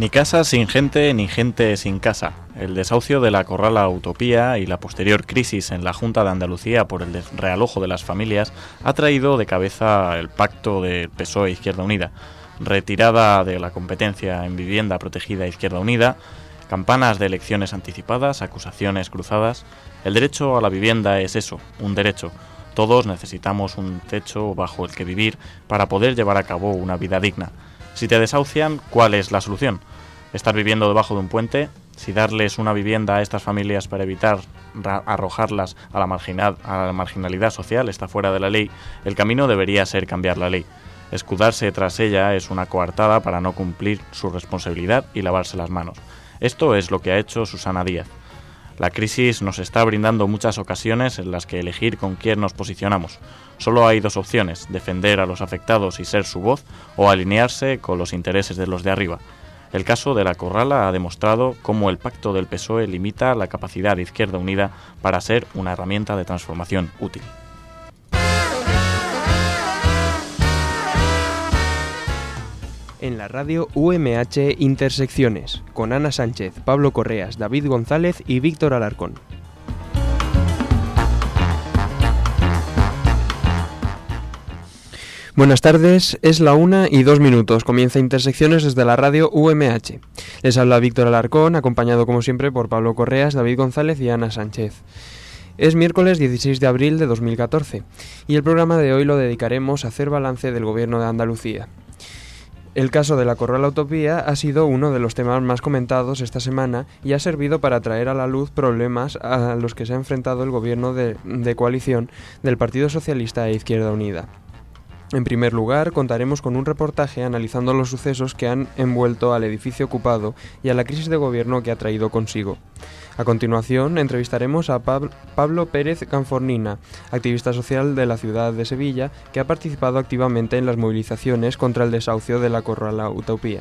Ni casa sin gente, ni gente sin casa. El desahucio de la Corrala Utopía y la posterior crisis en la Junta de Andalucía por el realojo de las familias ha traído de cabeza el pacto de PSOE Izquierda Unida. Retirada de la competencia en vivienda protegida Izquierda Unida, campanas de elecciones anticipadas, acusaciones cruzadas. El derecho a la vivienda es eso, un derecho. Todos necesitamos un techo bajo el que vivir para poder llevar a cabo una vida digna. Si te desahucian, ¿cuál es la solución? ¿Estar viviendo debajo de un puente? Si darles una vivienda a estas familias para evitar arrojarlas a la marginalidad social está fuera de la ley, el camino debería ser cambiar la ley. Escudarse tras ella es una coartada para no cumplir su responsabilidad y lavarse las manos. Esto es lo que ha hecho Susana Díaz. La crisis nos está brindando muchas ocasiones en las que elegir con quién nos posicionamos. Solo hay dos opciones: defender a los afectados y ser su voz, o alinearse con los intereses de los de arriba. El caso de la Corrala ha demostrado cómo el pacto del PSOE limita la capacidad de Izquierda Unida para ser una herramienta de transformación útil. En la radio UMH Intersecciones, con Ana Sánchez, Pablo Correas, David González y Víctor Alarcón. Buenas tardes, es la 1:02. Comienza Intersecciones desde la radio UMH. Les habla Víctor Alarcón, acompañado como siempre por Pablo Correas, David González y Ana Sánchez. Es miércoles 16 de abril de 2014 y el programa de hoy lo dedicaremos a hacer balance del Gobierno de Andalucía. El caso de la Corrala Utopía ha sido uno de los temas más comentados esta semana y ha servido para traer a la luz problemas a los que se ha enfrentado el gobierno de coalición del Partido Socialista e Izquierda Unida. En primer lugar, contaremos con un reportaje analizando los sucesos que han envuelto al edificio ocupado y a la crisis de gobierno que ha traído consigo. A continuación, entrevistaremos a Pablo Pérez Canfornina, activista social de la ciudad de Sevilla, que ha participado activamente en las movilizaciones contra el desahucio de la Corrala Utopía.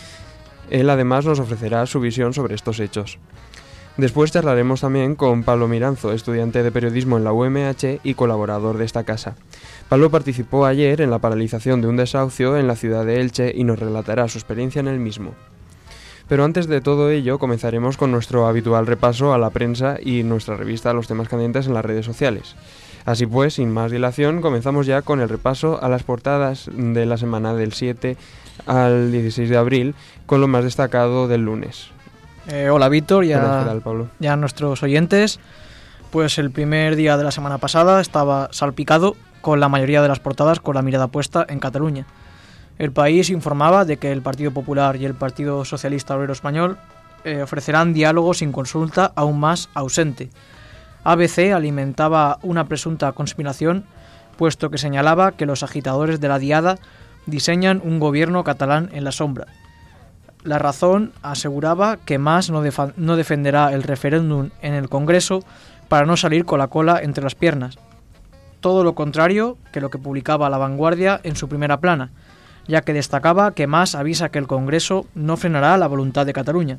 Él además nos ofrecerá su visión sobre estos hechos. Después charlaremos también con Pablo Miranzo, estudiante de periodismo en la UMH y colaborador de esta casa. Pablo participó ayer en la paralización de un desahucio en la ciudad de Elche y nos relatará su experiencia en el mismo. Pero antes de todo ello, comenzaremos con nuestro habitual repaso a la prensa y nuestra revista a los temas candentes en las redes sociales. Así pues, sin más dilación, comenzamos ya con el repaso a las portadas de la semana del 7 al 16 de abril, con lo más destacado del lunes. Hola Víctor, Hola, Pablo. Ya nuestros oyentes. Pues el primer día de la semana pasada estaba salpicado con la mayoría de las portadas con la mirada puesta en Cataluña. El País informaba de que el Partido Popular y el Partido Socialista Obrero Español ofrecerán diálogo sin consulta aún más ausente. ABC alimentaba una presunta conspiración, puesto que señalaba que los agitadores de la Diada diseñan un gobierno catalán en la sombra. La Razón aseguraba que Mas no defenderá el referéndum en el Congreso para no salir con la cola entre las piernas. Todo lo contrario que lo que publicaba La Vanguardia en su primera plana, ya que destacaba que Mas avisa que el Congreso no frenará la voluntad de Cataluña.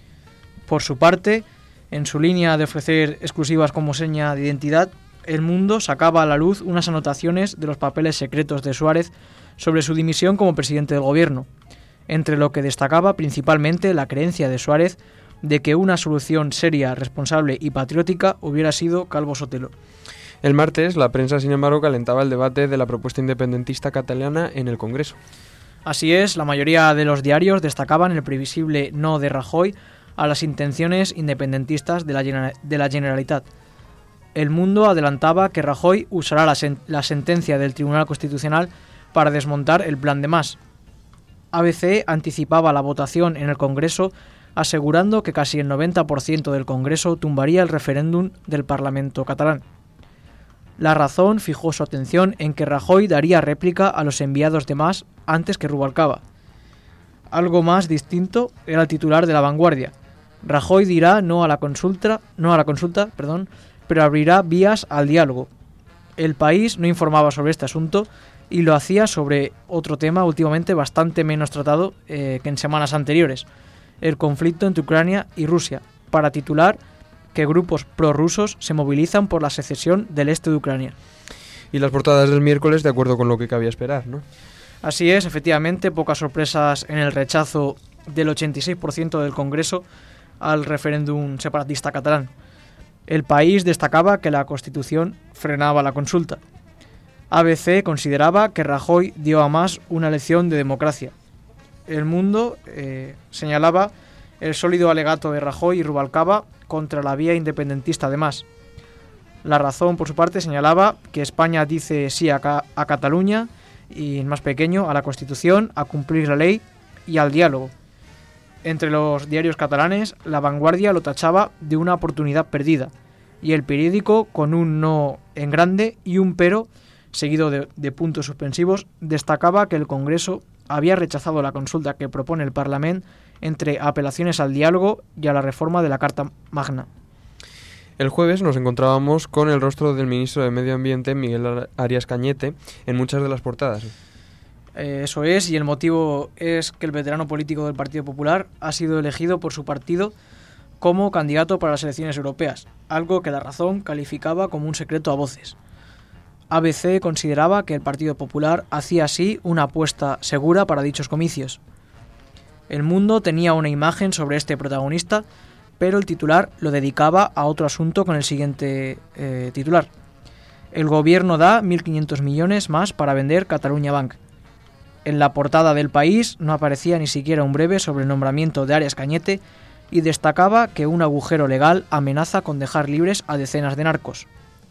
Por su parte, en su línea de ofrecer exclusivas como seña de identidad, El Mundo sacaba a la luz unas anotaciones de los papeles secretos de Suárez sobre su dimisión como presidente del gobierno, entre lo que destacaba principalmente la creencia de Suárez de que una solución seria, responsable y patriótica hubiera sido Calvo Sotelo. El martes, la prensa, sin embargo, calentaba el debate de la propuesta independentista catalana en el Congreso. Así es, la mayoría de los diarios destacaban el previsible no de Rajoy a las intenciones independentistas de la Generalitat. El Mundo adelantaba que Rajoy usará la sentencia del Tribunal Constitucional para desmontar el plan de Mas. ABC anticipaba la votación en el Congreso, asegurando que casi el 90% del Congreso tumbaría el referéndum del Parlamento catalán. La Razón fijó su atención en que Rajoy daría réplica a los enviados de Mas antes que Rubalcaba. Algo más distinto era el titular de La Vanguardia. Rajoy dirá no a la consulta, pero abrirá vías al diálogo. El País no informaba sobre este asunto y lo hacía sobre otro tema últimamente bastante menos tratado que en semanas anteriores, el conflicto entre Ucrania y Rusia, para titular que grupos prorrusos se movilizan por la secesión del este de Ucrania. Y las portadas del miércoles, de acuerdo con lo que cabía esperar, ¿no? Así es, efectivamente, pocas sorpresas en el rechazo del 86% del Congreso al referéndum separatista catalán. El País destacaba que la Constitución frenaba la consulta. ABC consideraba que Rajoy dio a Mas una lección de democracia. El Mundo señalaba el sólido alegato de Rajoy y Rubalcaba contra la vía independentista de Mas. La Razón, por su parte, señalaba que España dice sí a Cataluña y, en más pequeño, a la Constitución, a cumplir la ley y al diálogo. Entre los diarios catalanes, La Vanguardia lo tachaba de una oportunidad perdida y El Periódico, con un no en grande y un pero, seguido de puntos suspensivos, destacaba que el Congreso había rechazado la consulta que propone el Parlamento entre apelaciones al diálogo y a la reforma de la Carta Magna. El jueves nos encontrábamos con el rostro del ministro de Medio Ambiente, Miguel Arias Cañete, en muchas de las portadas. Eso es, y el motivo es que el veterano político del Partido Popular ha sido elegido por su partido como candidato para las elecciones europeas, algo que La Razón calificaba como un secreto a voces. ABC consideraba que el Partido Popular hacía así una apuesta segura para dichos comicios. El Mundo tenía una imagen sobre este protagonista, pero el titular lo dedicaba a otro asunto con el siguiente titular. El gobierno da 1.500 millones más para vender Catalunya Bank. En la portada del País no aparecía ni siquiera un breve sobre el nombramiento de Arias Cañete y destacaba que un agujero legal amenaza con dejar libres a decenas de narcos.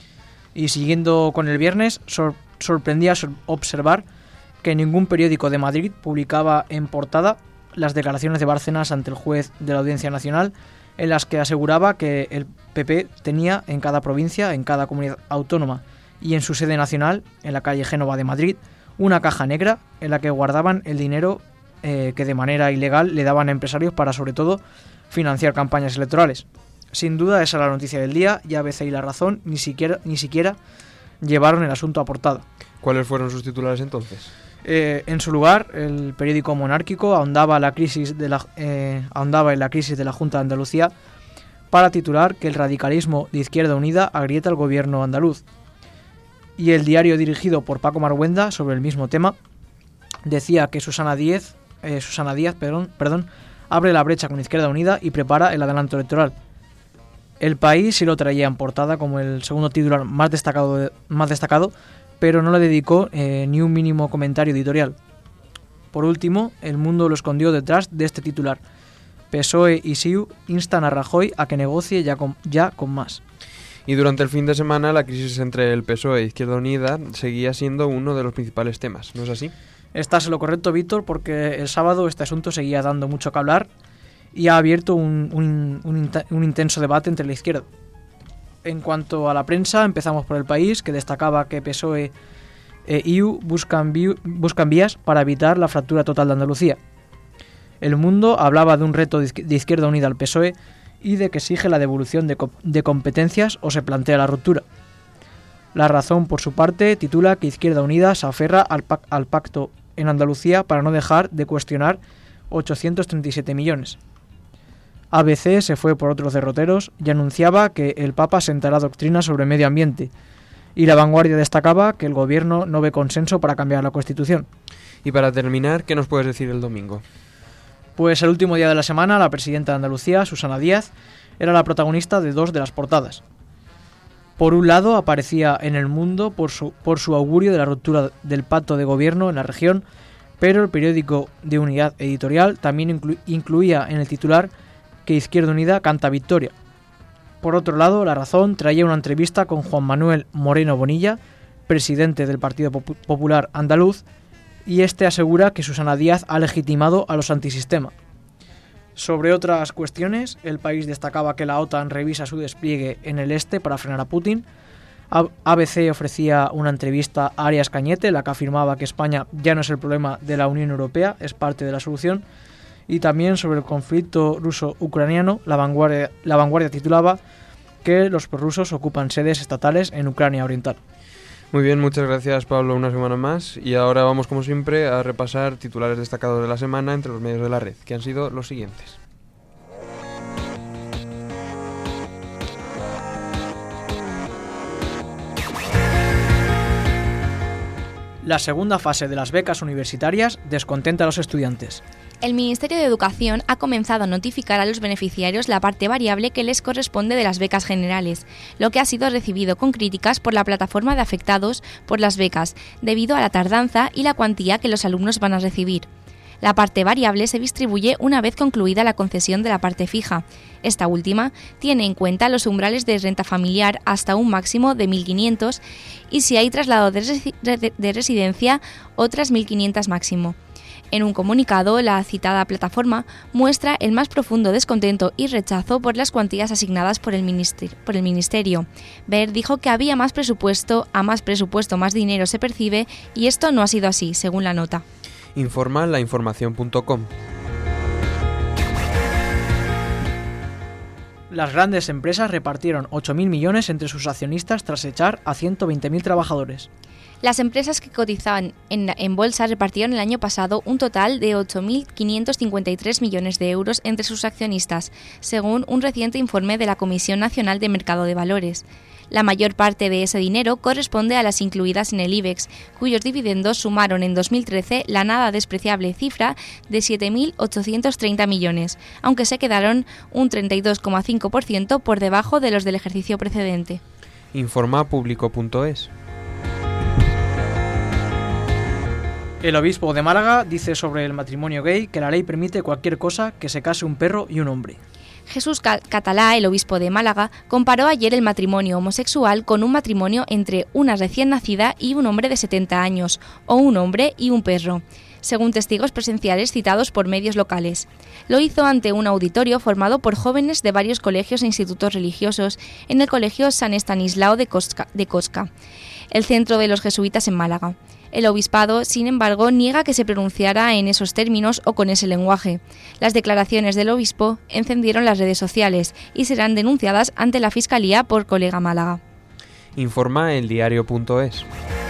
Y siguiendo con el viernes, sorprendía observar que ningún periódico de Madrid publicaba en portada las declaraciones de Bárcenas ante el juez de la Audiencia Nacional, en las que aseguraba que el PP tenía en cada provincia, en cada comunidad autónoma y en su sede nacional, en la calle Génova de Madrid, una caja negra en la que guardaban el dinero que de manera ilegal le daban a empresarios para, sobre todo, financiar campañas electorales. Sin duda, esa es la noticia del día, y ABC y La Razón ni siquiera llevaron el asunto a portada. ¿Cuáles fueron sus titulares entonces? En su lugar, el periódico monárquico ahondaba en la crisis de la Junta de Andalucía para titular que el radicalismo de Izquierda Unida agrieta al gobierno andaluz. Y el diario dirigido por Paco Marguenda sobre el mismo tema decía que Susana Díaz abre la brecha con Izquierda Unida y prepara el adelanto electoral. El País sí lo traía en portada como el segundo titular más destacado, pero no le dedicó ni un mínimo comentario editorial. Por último, El Mundo lo escondió detrás de este titular. PSOE y SIU instan a Rajoy a que negocie ya con Mas. Y durante el fin de semana la crisis entre el PSOE e Izquierda Unida seguía siendo uno de los principales temas, ¿no es así? Estás en lo correcto, Víctor, porque el sábado este asunto seguía dando mucho que hablar y ha abierto un intenso debate entre la izquierda. En cuanto a la prensa, empezamos por El País, que destacaba que PSOE e IU buscan vías para evitar la fractura total de Andalucía. El Mundo hablaba de un reto de Izquierda Unida al PSOE y de que exige la devolución de competencias o se plantea la ruptura. La Razón, por su parte, titula que Izquierda Unida se aferra al pacto en Andalucía para no dejar de cuestionar 837 millones. ABC se fue por otros derroteros y anunciaba que el Papa sentará doctrina sobre medio ambiente, y La Vanguardia destacaba que el gobierno no ve consenso para cambiar la Constitución. Y para terminar, ¿qué nos puedes decir el domingo? Pues el último día de la semana, la presidenta de Andalucía, Susana Díaz, era la protagonista de dos de las portadas. Por un lado, aparecía en El Mundo por su augurio de la ruptura del pacto de gobierno en la región, pero el periódico de Unidad Editorial también incluía en el titular que Izquierda Unida canta victoria. Por otro lado, La Razón traía una entrevista con Juan Manuel Moreno Bonilla, presidente del Partido Popular Andaluz, y este asegura que Susana Díaz ha legitimado a los antisistema. Sobre otras cuestiones, El País destacaba que la OTAN revisa su despliegue en el este para frenar a Putin. ABC ofrecía una entrevista a Arias Cañete, la que afirmaba que España ya no es el problema de la Unión Europea, es parte de la solución. Y también sobre el conflicto ruso-ucraniano, la vanguardia titulaba que los prorrusos ocupan sedes estatales en Ucrania Oriental. Muy bien, muchas gracias, Pablo, una semana más. Y ahora vamos, como siempre, a repasar titulares destacados de la semana entre los medios de la red, que han sido los siguientes. La segunda fase de las becas universitarias descontenta a los estudiantes. El Ministerio de Educación ha comenzado a notificar a los beneficiarios la parte variable que les corresponde de las becas generales, lo que ha sido recibido con críticas por la plataforma de afectados por las becas, debido a la tardanza y la cuantía que los alumnos van a recibir. La parte variable se distribuye una vez concluida la concesión de la parte fija. Esta última tiene en cuenta los umbrales de renta familiar hasta un máximo de 1.500 y si hay traslado de residencia, otras 1.500 máximo. En un comunicado, la citada plataforma muestra el más profundo descontento y rechazo por las cuantías asignadas por el Ministerio. Ver dijo que había más presupuesto, más dinero se percibe, y esto no ha sido así, según la nota. Informa lainformación.com. Las grandes empresas repartieron 8.000 millones entre sus accionistas tras echar a 120.000 trabajadores. Las empresas que cotizaban en bolsa repartieron el año pasado un total de 8.553 millones de euros entre sus accionistas, según un reciente informe de la Comisión Nacional de Mercado de Valores. La mayor parte de ese dinero corresponde a las incluidas en el IBEX, cuyos dividendos sumaron en 2013 la nada despreciable cifra de 7.830 millones, aunque se quedaron un 32,5% por debajo de los del ejercicio precedente. Informa público.es. El obispo de Málaga dice sobre el matrimonio gay que la ley permite cualquier cosa que se case un perro y un hombre. Jesús Catalá, el obispo de Málaga, comparó ayer el matrimonio homosexual con un matrimonio entre una recién nacida y un hombre de 70 años, o un hombre y un perro, según testigos presenciales citados por medios locales. Lo hizo ante un auditorio formado por jóvenes de varios colegios e institutos religiosos en el Colegio San Estanislao de Cosca, el centro de los jesuitas en Málaga. El obispado, sin embargo, niega que se pronunciara en esos términos o con ese lenguaje. Las declaraciones del obispo encendieron las redes sociales y serán denunciadas ante la Fiscalía por Colega Málaga. Informa eldiario.es.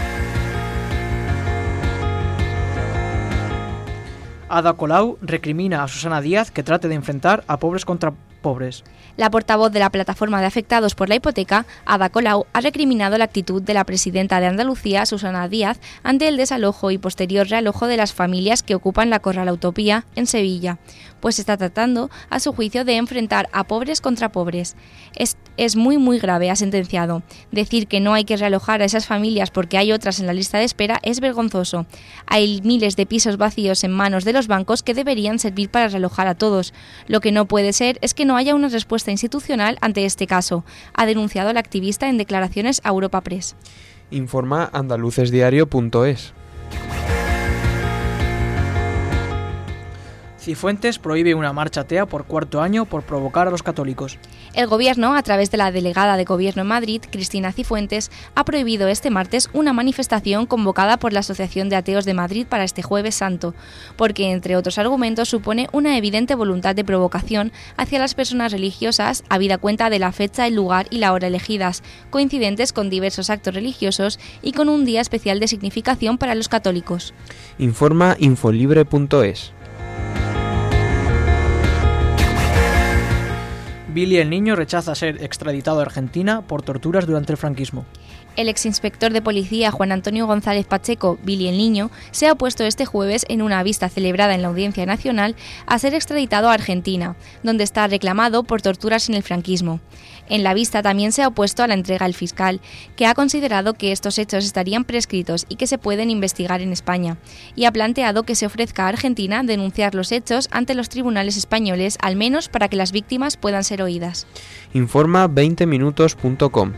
Ada Colau recrimina a Susana Díaz que trate de enfrentar a pobres contra pobres. La portavoz de la plataforma de afectados por la hipoteca, Ada Colau, ha recriminado la actitud de la presidenta de Andalucía, Susana Díaz, ante el desalojo y posterior realojo de las familias que ocupan la Corrala Utopía en Sevilla, pues está tratando, a su juicio, de enfrentar a pobres contra pobres. Es muy grave, ha sentenciado. Decir que no hay que realojar a esas familias porque hay otras en la lista de espera es vergonzoso. Hay miles de pisos vacíos en manos de los bancos que deberían servir para realojar a todos. Lo que no puede ser es que no haya una respuesta institucional ante este caso, ha denunciado la activista en declaraciones a Europa Press. Informa andalucesdiario.es. Cifuentes prohíbe una marcha atea por cuarto año por provocar a los católicos. El Gobierno, a través de la delegada de Gobierno en Madrid, Cristina Cifuentes, ha prohibido este martes una manifestación convocada por la Asociación de Ateos de Madrid para este Jueves Santo, porque, entre otros argumentos, supone una evidente voluntad de provocación hacia las personas religiosas, habida cuenta de la fecha, el lugar y la hora elegidas, coincidentes con diversos actos religiosos y con un día especial de significación para los católicos. Informa infolibre.es. Billy el Niño rechaza ser extraditado a Argentina por torturas durante el franquismo. El exinspector de policía Juan Antonio González Pacheco, Billy el Niño, se ha opuesto este jueves en una vista celebrada en la Audiencia Nacional a ser extraditado a Argentina, donde está reclamado por torturas en el franquismo. En la vista también se ha opuesto a la entrega el fiscal, que ha considerado que estos hechos estarían prescritos y que se pueden investigar en España, y ha planteado que se ofrezca a Argentina denunciar los hechos ante los tribunales españoles, al menos para que las víctimas puedan ser oídas. Informa 20minutos.com.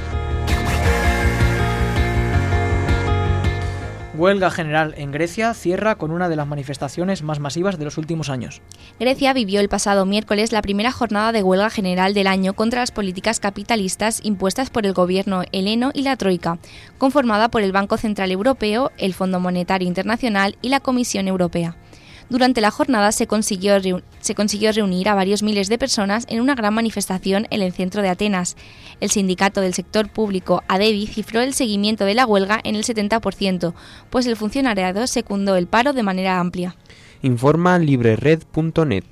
Huelga general en Grecia cierra con una de las manifestaciones más masivas de los últimos años. Grecia vivió el pasado miércoles la primera jornada de huelga general del año contra las políticas capitalistas impuestas por el gobierno helleno y la Troika, conformada por el Banco Central Europeo, el Fondo Monetario Internacional y la Comisión Europea. Durante la jornada se consiguió reunir a varios miles de personas en una gran manifestación en el centro de Atenas. El sindicato del sector público ADEVI cifró el seguimiento de la huelga en el 70%, pues el funcionariado secundó el paro de manera amplia. Informa librered.net.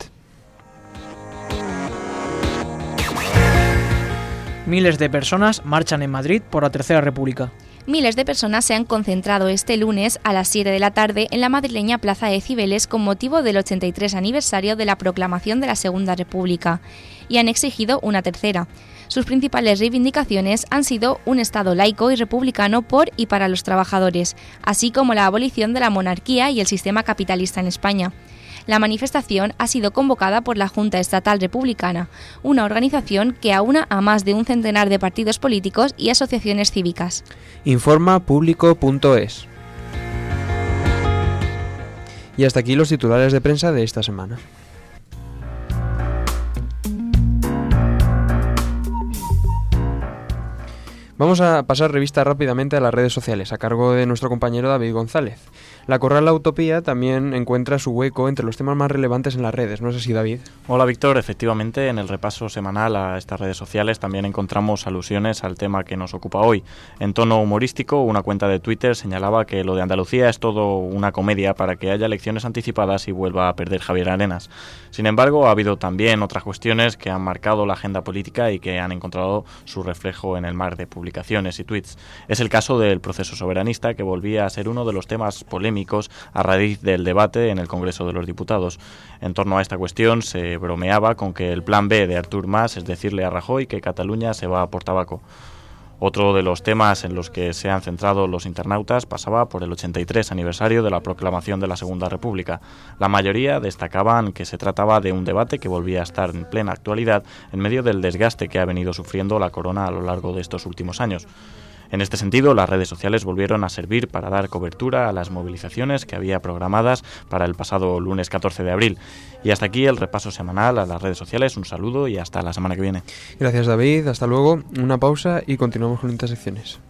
Miles de personas marchan en Madrid por la Tercera República. Miles de personas se han concentrado este lunes a las 7 de la tarde en la madrileña Plaza de Cibeles con motivo del 83 aniversario de la proclamación de la Segunda República y han exigido una tercera. Sus principales reivindicaciones han sido un Estado laico y republicano por y para los trabajadores, así como la abolición de la monarquía y el sistema capitalista en España. La manifestación ha sido convocada por la Junta Estatal Republicana, una organización que aúna a más de un centenar de partidos políticos y asociaciones cívicas. Informa público.es. Y hasta aquí los titulares de prensa de esta semana. Vamos a pasar revista rápidamente a las redes sociales, a cargo de nuestro compañero David González. La Corrala Utopía también encuentra su hueco entre los temas más relevantes en las redes, ¿no es así, David? Hola, Víctor. Efectivamente, en el repaso semanal a estas redes sociales también encontramos alusiones al tema que nos ocupa hoy. En tono humorístico, una cuenta de Twitter señalaba que lo de Andalucía es todo una comedia para que haya elecciones anticipadas y vuelva a perder Javier Arenas. Sin embargo, ha habido también otras cuestiones que han marcado la agenda política y que han encontrado su reflejo en el mar de publicaciones y tweets. Es el caso del proceso soberanista, que volvía a ser uno de los temas polémicos a raíz del debate en el Congreso de los Diputados. En torno a esta cuestión se bromeaba con que el plan B de Artur Mas es decirle a Rajoy que Cataluña se va por tabaco. Otro de los temas en los que se han centrado los internautas pasaba por el 83 aniversario de la proclamación de la Segunda República. La mayoría destacaban que se trataba de un debate que volvía a estar en plena actualidad en medio del desgaste que ha venido sufriendo la corona a lo largo de estos últimos años. En este sentido, las redes sociales volvieron a servir para dar cobertura a las movilizaciones que había programadas para el pasado lunes 14 de abril. Y hasta aquí el repaso semanal a las redes sociales. Un saludo y hasta la semana que viene. Gracias, David. Hasta luego. Una pausa y continuamos con intersecciones.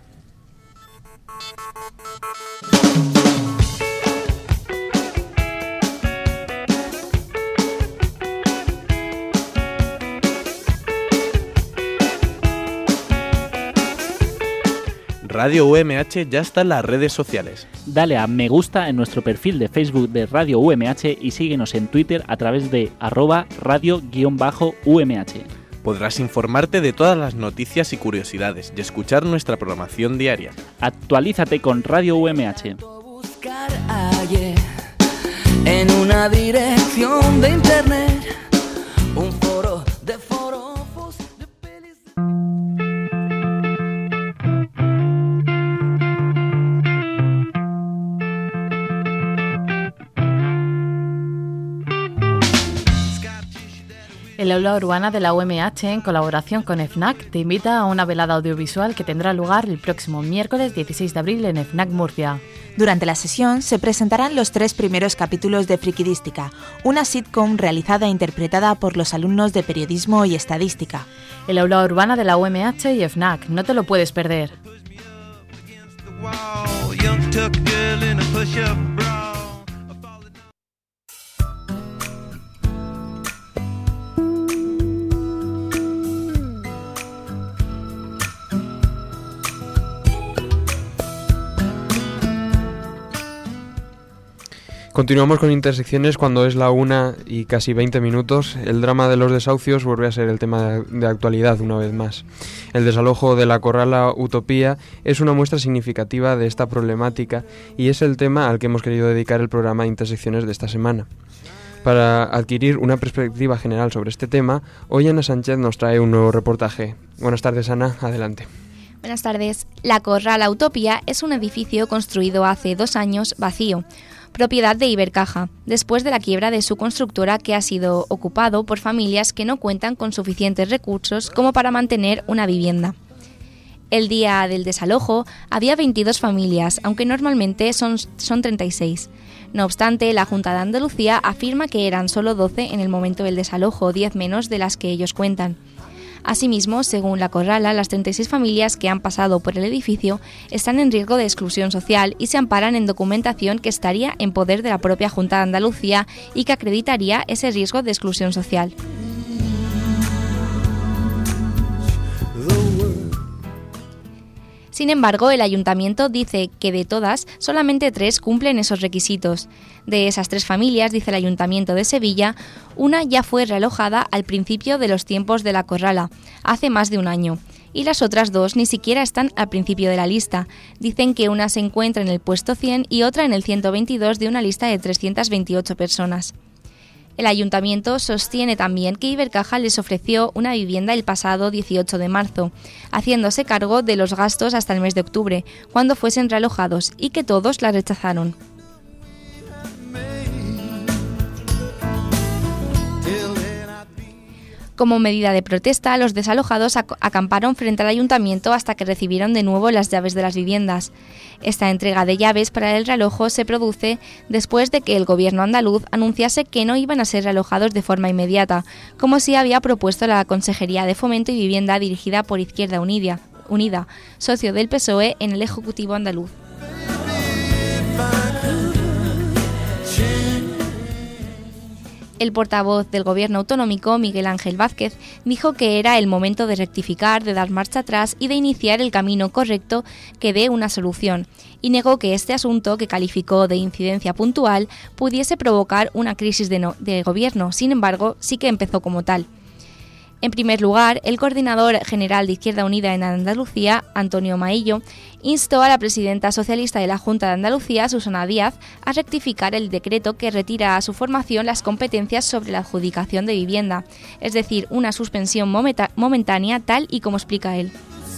Radio UMH ya está en las redes sociales. Dale a me gusta en nuestro perfil de Facebook de Radio UMH y síguenos en Twitter a través de @radio_UMH. Podrás informarte de todas las noticias y curiosidades y escuchar nuestra programación diaria. Actualízate con Radio UMH. Buscar ayer en una dirección de internet, un foro de forofos de pelis. El aula urbana de la UMH, en colaboración con FNAC, te invita a una velada audiovisual que tendrá lugar el próximo miércoles 16 de abril en FNAC Murcia. Durante la sesión se presentarán los 3 primeros capítulos de Frikidística, una sitcom realizada e interpretada por los alumnos de Periodismo y Estadística. El aula urbana de la UMH y FNAC, no te lo puedes perder. Continuamos con intersecciones cuando es la 1 y casi 20 minutos. El drama de los desahucios vuelve a ser el tema de actualidad una vez más. El desalojo de la Corrala Utopía es una muestra significativa de esta problemática y es el tema al que hemos querido dedicar el programa de intersecciones de esta semana. Para adquirir una perspectiva general sobre este tema, hoy Ana Sánchez nos trae un nuevo reportaje. Buenas tardes, Ana, adelante. Buenas tardes. La Corrala Utopía es un edificio construido hace 2 años vacío, propiedad de Ibercaja, después de la quiebra de su constructora, que ha sido ocupado por familias que no cuentan con suficientes recursos como para mantener una vivienda. El día del desalojo había 22 familias, aunque normalmente son 36. No obstante, la Junta de Andalucía afirma que eran solo 12 en el momento del desalojo, 10 menos de las que ellos cuentan. Asimismo, según la Corrala, las 36 familias que han pasado por el edificio están en riesgo de exclusión social y se amparan en documentación que estaría en poder de la propia Junta de Andalucía y que acreditaría ese riesgo de exclusión social. Sin embargo, el ayuntamiento dice que de todas, solamente 3 cumplen esos requisitos. De esas 3 familias, dice el ayuntamiento de Sevilla, una ya fue realojada al principio de los tiempos de la Corrala, hace más de un año, y las otras 2 ni siquiera están al principio de la lista. Dicen que una se encuentra en el puesto 100 y otra en el 122 de una lista de 328 personas. El ayuntamiento sostiene también que Ibercaja les ofreció una vivienda el pasado 18 de marzo, haciéndose cargo de los gastos hasta el mes de octubre, cuando fuesen realojados, y que todos la rechazaron. Como medida de protesta, los desalojados acamparon frente al ayuntamiento hasta que recibieron de nuevo las llaves de las viviendas. Esta entrega de llaves para el realojo se produce después de que el gobierno andaluz anunciase que no iban a ser realojados de forma inmediata, como sí había propuesto la Consejería de Fomento y Vivienda dirigida por Izquierda Unida, socio del PSOE en el Ejecutivo andaluz. El portavoz del Gobierno autonómico, Miguel Ángel Vázquez, dijo que era el momento de rectificar, de dar marcha atrás y de iniciar el camino correcto que dé una solución, y negó que este asunto, que calificó de incidencia puntual, pudiese provocar una crisis de gobierno. Sin embargo, sí que empezó como tal. En primer lugar, el coordinador general de Izquierda Unida en Andalucía, Antonio Maillo, instó a la presidenta socialista de la Junta de Andalucía, Susana Díaz, a rectificar el decreto que retira a su formación las competencias sobre la adjudicación de vivienda, es decir, una suspensión momentánea tal y como explica él.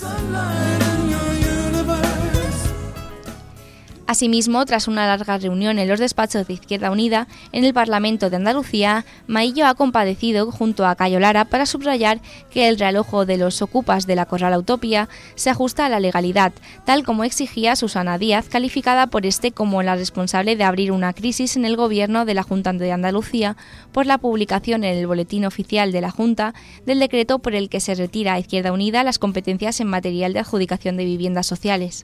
Asimismo, tras una larga reunión en los despachos de Izquierda Unida en el Parlamento de Andalucía, Maillo ha comparecido junto a Cayo Lara para subrayar que el realojo de los ocupas de la Corrala Utopía se ajusta a la legalidad, tal como exigía Susana Díaz, calificada por este como la responsable de abrir una crisis en el gobierno de la Junta de Andalucía por la publicación en el Boletín Oficial de la Junta del decreto por el que se retira a Izquierda Unida las competencias en materia de adjudicación de viviendas sociales.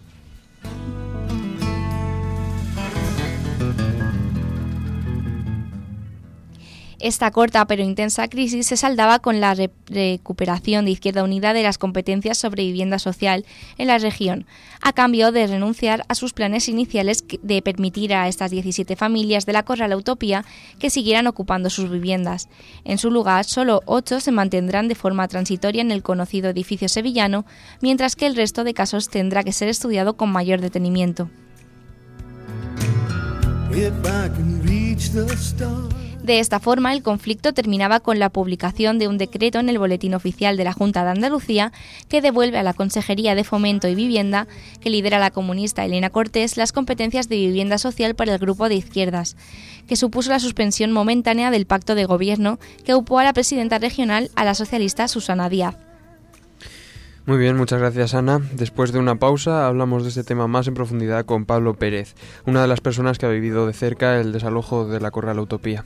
Esta corta pero intensa crisis se saldaba con la recuperación de Izquierda Unida de las competencias sobre vivienda social en la región, a cambio de renunciar a sus planes iniciales de permitir a estas 17 familias de la Corrala Utopía que siguieran ocupando sus viviendas. En su lugar, solo 8 se mantendrán de forma transitoria en el conocido edificio sevillano, mientras que el resto de casos tendrá que ser estudiado con mayor detenimiento. De esta forma, el conflicto terminaba con la publicación de un decreto en el Boletín Oficial de la Junta de Andalucía que devuelve a la Consejería de Fomento y Vivienda, que lidera la comunista Elena Cortés, las competencias de vivienda social para el grupo de izquierdas, que supuso la suspensión momentánea del pacto de gobierno que ocupó a la presidenta regional, a la socialista Susana Díaz. Muy bien, muchas gracias, Ana. Después de una pausa hablamos de este tema más en profundidad con Pablo Pérez, una de las personas que ha vivido de cerca el desalojo de la Corrala Utopía.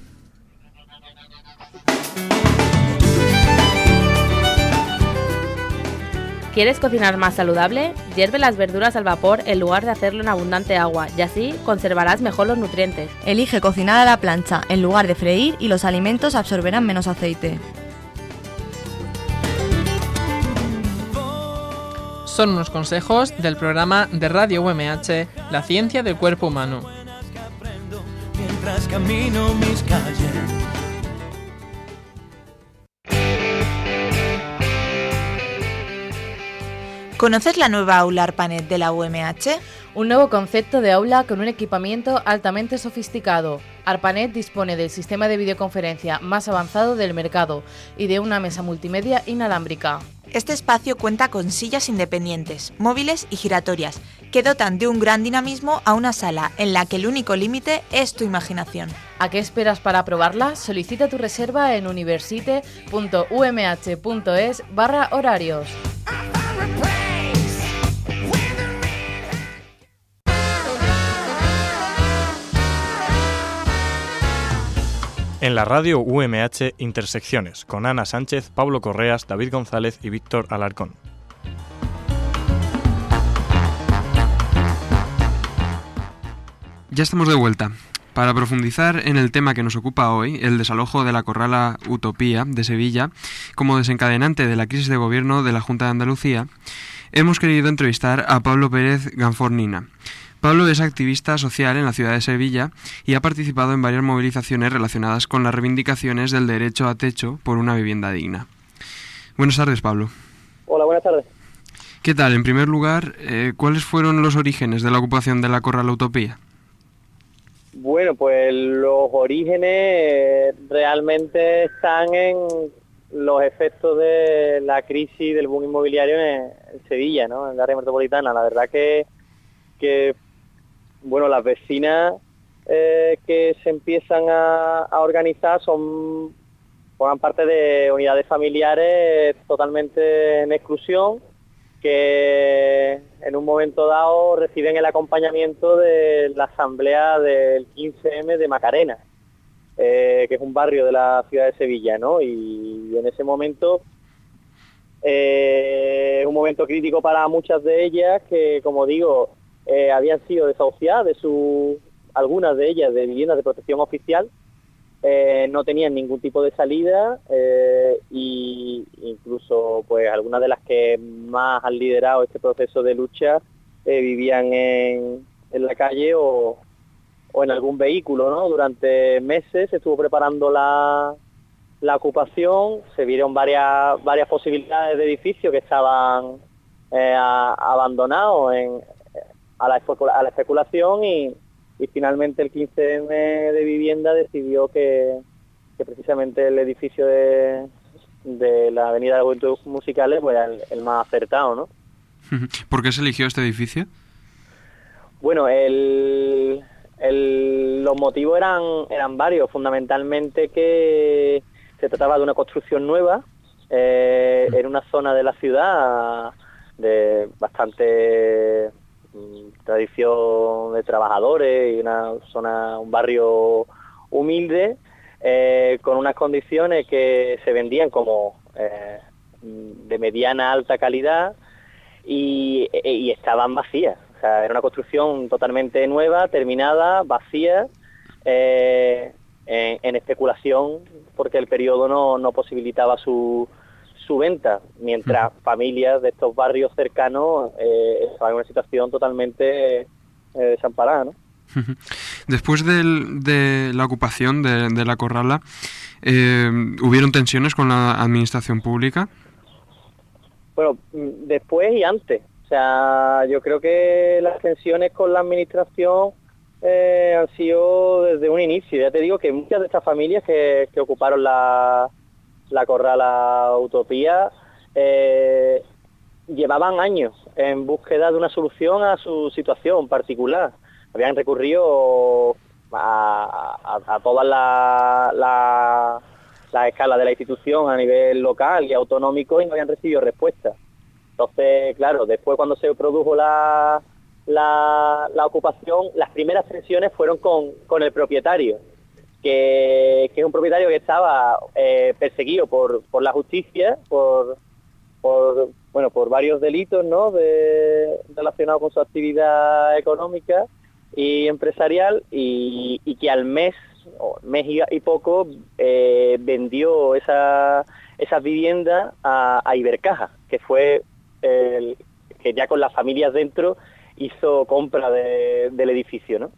¿Quieres cocinar más saludable? Hierve las verduras al vapor en lugar de hacerlo en abundante agua y así conservarás mejor los nutrientes. Elige cocinar a la plancha en lugar de freír y los alimentos absorberán menos aceite. Son unos consejos del programa de Radio UMH, La ciencia del cuerpo humano. Mientras camino mis calles. ¿Conoces la nueva aula ARPANET de la UMH? Un nuevo concepto de aula con un equipamiento altamente sofisticado. ARPANET dispone del sistema de videoconferencia más avanzado del mercado y de una mesa multimedia inalámbrica. Este espacio cuenta con sillas independientes, móviles y giratorias, que dotan de un gran dinamismo a una sala en la que el único límite es tu imaginación. ¿A qué esperas para probarla? Solicita tu reserva en universite.umh.es/horarios. En la radio UMH Intersecciones, con Ana Sánchez, Pablo Correas, David González y Víctor Alarcón. Ya estamos de vuelta. Para profundizar en el tema que nos ocupa hoy, el desalojo de la Corrala Utopía de Sevilla, como desencadenante de la crisis de gobierno de la Junta de Andalucía, hemos querido entrevistar a Pablo Pérez Ganfornina. Pablo es activista social en la ciudad de Sevilla y ha participado en varias movilizaciones relacionadas con las reivindicaciones del derecho a techo por una vivienda digna. Buenas tardes, Pablo. Hola, buenas tardes. ¿Qué tal? En primer lugar, ¿cuáles fueron los orígenes de la ocupación de la Corrala Utopía? Bueno, pues los orígenes realmente están en los efectos de la crisis del boom inmobiliario en Sevilla, ¿no? En el área metropolitana. La verdad que bueno, las vecinas que se empiezan a organizar forman parte de unidades familiares totalmente en exclusión, que en un momento dado reciben el acompañamiento de la asamblea del 15M de Macarena, que es un barrio de la ciudad de Sevilla, ¿no? Y en ese momento es un momento crítico para muchas de ellas que, como digo, habían sido desahuciadas algunas de ellas de viviendas de protección oficial, no tenían ningún tipo de salida, y incluso pues algunas de las que más han liderado este proceso de lucha vivían en la calle o en algún vehículo, ¿no? Durante meses se estuvo preparando la ocupación, se vieron varias posibilidades de edificios que estaban abandonados a la especulación y finalmente el 15M de vivienda decidió que precisamente el edificio de la Avenida de Juventudes Musicales pues era el más acertado, ¿no? ¿Por qué se eligió este edificio? Bueno, los motivos eran varios, fundamentalmente que se trataba de una construcción nueva en una zona de la ciudad de bastante tradición de trabajadores y un barrio humilde, con unas condiciones que se vendían como de mediana a alta calidad y estaban vacías. O sea, era una construcción totalmente nueva, terminada, vacía, en especulación, porque el periodo no posibilitaba su venta, mientras familias de estos barrios cercanos estaban en una situación totalmente desamparada, ¿no? Después de la ocupación de la Corrala, ¿hubieron tensiones con la administración pública? Bueno, después y antes. O sea, yo creo que las tensiones con la administración han sido desde un inicio. Ya te digo que muchas de estas familias que ocuparon la Corrala Utopía llevaban años en búsqueda de una solución a su situación particular. Habían recurrido a todas las escalas de la institución a nivel local y autonómico y no habían recibido respuesta. Entonces, claro, después cuando se produjo la ocupación, las primeras tensiones fueron con el propietario, que es un propietario que estaba perseguido por la justicia, por varios delitos, ¿no? Relacionados con su actividad económica y empresarial, y que al mes y poco vendió esas viviendas a Ibercaja, que fue que ya con las familias dentro hizo compra del edificio, ¿no?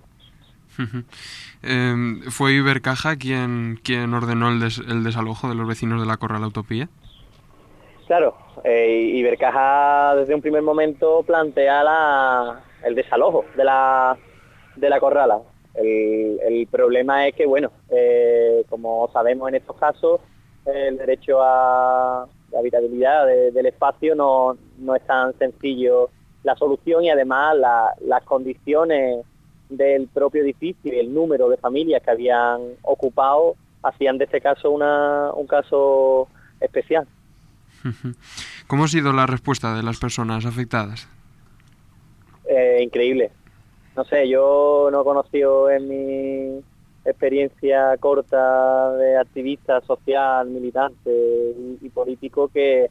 ¿Fue Ibercaja quien ordenó el desalojo de los vecinos de la Corrala Utopía? Claro, Ibercaja desde un primer momento plantea el desalojo de la Corrala. El problema es que, bueno, como sabemos en estos casos, el derecho a la habitabilidad del espacio no es tan sencillo la solución, y además las condiciones del propio edificio y el número de familias que habían ocupado hacían de este caso un caso especial. ¿Cómo ha sido la respuesta de las personas afectadas? Increíble. No sé, yo no he conocido en mi experiencia corta de activista social, militante y político que